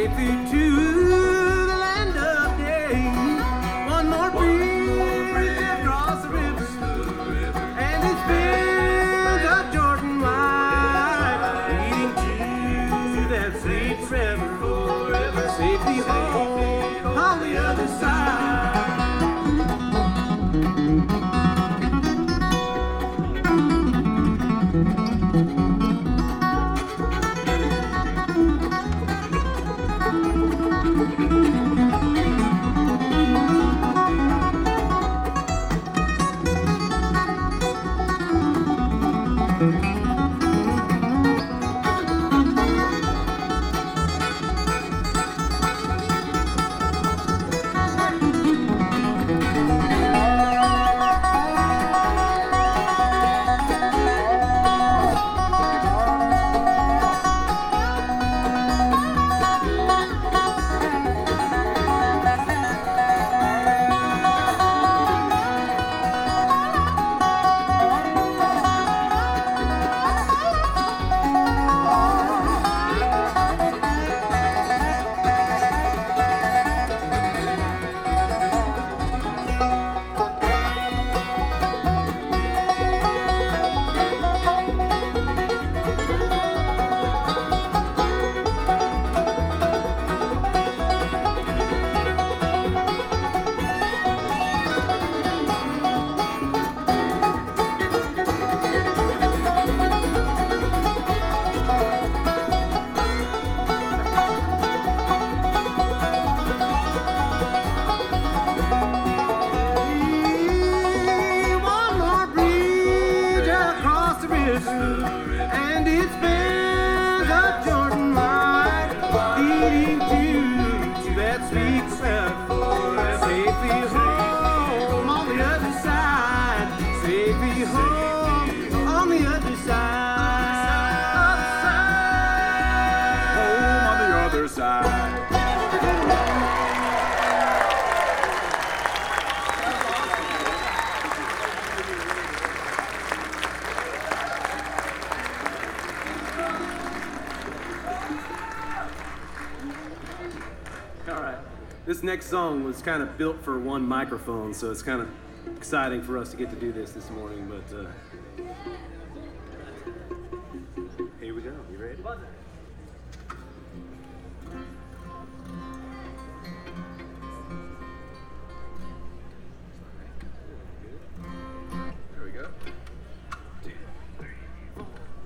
safely to the land of day. One more bridge across the river, and it spins up Jordan wide, leading to that sweet forever, safely home on the other side. And it spins up Jordan wide, leading to that sweet forever, safely home on the other side, safely home on the other side, home on the other side. All right. This next song was kind of built for one microphone, so it's kind of exciting for us to get to do this morning, but